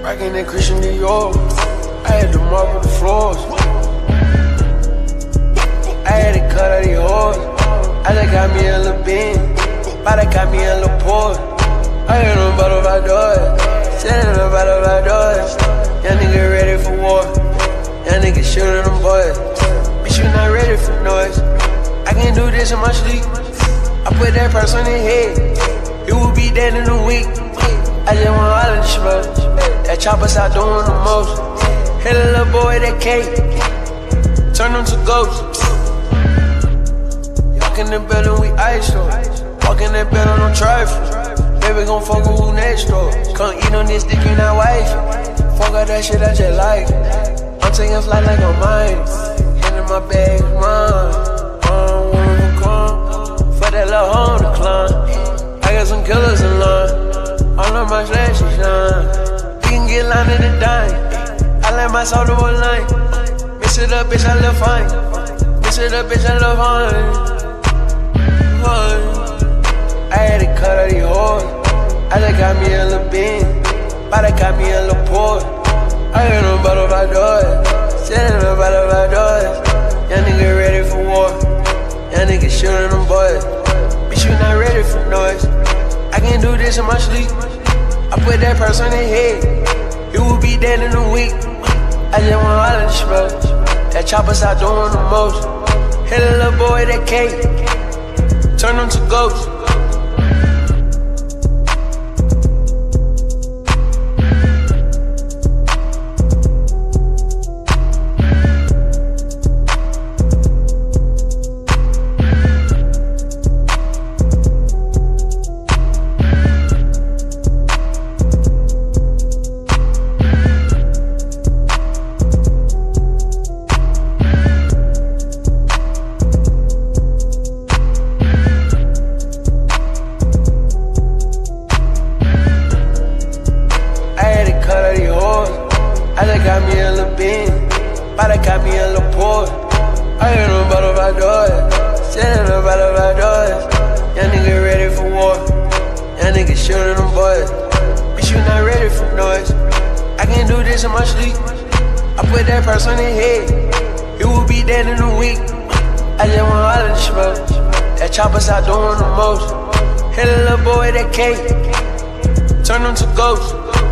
Rockin' in Christian New York. I had to marble the floors. I had to cut out the hoes. I just got me a little bean. But I got me a little port. I heard them bottle by doors. Sitting them bottle by doors. Young nigga ready for war. Young nigga shooting them boys. Bitch, you not ready for noise. I can do this in my sleep. I put that person in the head. It will be dead in a week. I just want all of the smoke. That chopper stop doing the most. Hit a little boy that cake. Turn them to ghosts. Walk in the building, we ice up. Walk in that building, no trifle. Baby gon' fuck with who next door. Come eat on this dick, you not wife. Fuck all that shit, I just like. I'm taking flight like I'm mine. Hand in my bag, mine. For that little home to climb. I got some killers in line. All of my slashes shine. You can get lined in the dime. I let my soul to a line. Mix it up, bitch, I love fine. Mix it up, bitch, I love fine. I had to cut out the hoes. I just got me a little bean. But I got me a little port. I heard them bottle by doors. Sitting them bottle by doors. Young nigga ready for war. Young nigga shooting them boys. Bitch, you not ready for noise. I can do this in my sleep. I put that person in the head. It will be dead in a week. I just want all of the smoke. That chopper stop doing the most. Hit a little boy that cake. Turn them to ghosts. Got me a little bean, but I got me a little port. I heard them bottle by doors, sitting them bottle by doors. Young nigga ready for war, young nigga shooting them boys. Bitch, you not ready for noise. I can do this in my sleep. I put that person in the head. It will be dead in a week. I just want all of the smoke. That chopper stop doing the most. Hit a little boy that cake. Turn them to ghosts.